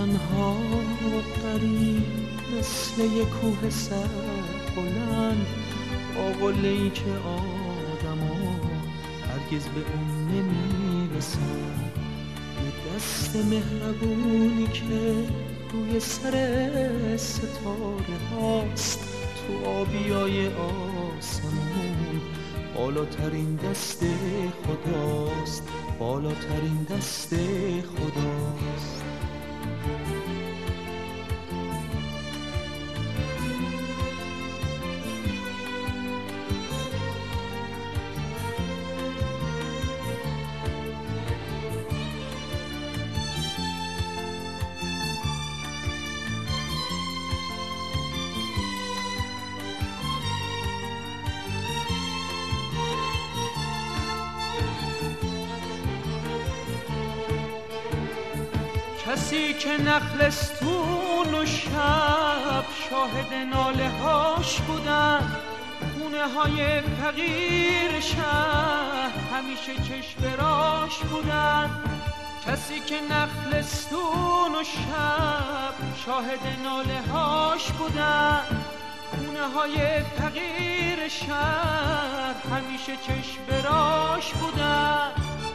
تنها و غریب مثل یک کوه سر بلند، با قله‌ای که آدما هرگز به اون نمیرسن. یه دست مهربونی که روی سر ستاره هاست، تو آبیای آسمون بالاترین دست خداست، بالاترین دست خداست. کسی که نخلستون و شب شاهد ناله هاش بودن، خونه های فقیر شهر همیشه چشم راش بودن. کسی که نخلستون و شب شاهد ناله هاش بودن، خونه های فقیر شهر همیشه چشم راش بودن.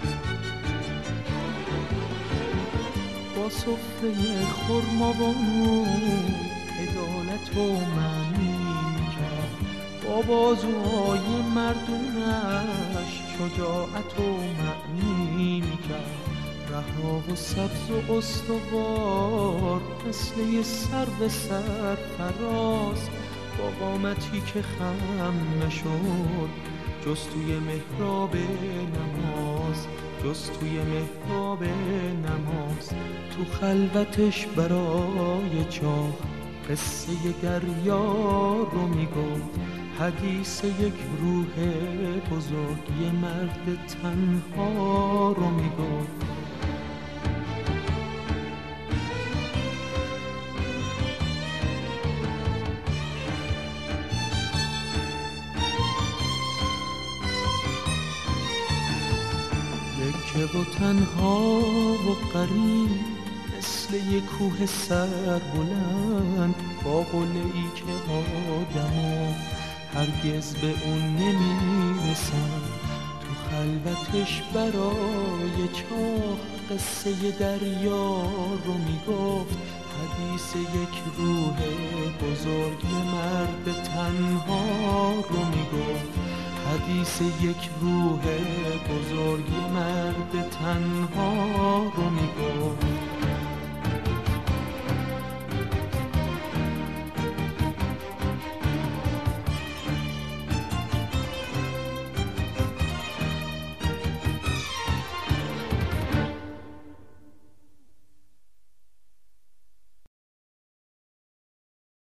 با سفره خرمابانو عدالت و معنی کرد، با بازوهای مردونش شجاعت و معنی کرد. رها و سبز و استوار مثل یه سرو سرفراز، با قامتی که خم نشد جز توی محراب نماز، جز توی محراب نماز. تو خلوتش برای چاه قصه دریا رو میگفت، حدیث یک روح بزرگ، یه مرد تنها رو میگفت. که و تنها و غریب مثل یک کوه سر بلند، با قله‌ای که آدما هرگز به اون نمیرسن. تو خلوتش برای چاه قصه دریا رو میگفت، حدیث یک روح بزرگ، یه مرد تنها رو میگفت. حدیث یک روح بزرگ، مرد تنها رو میگفت.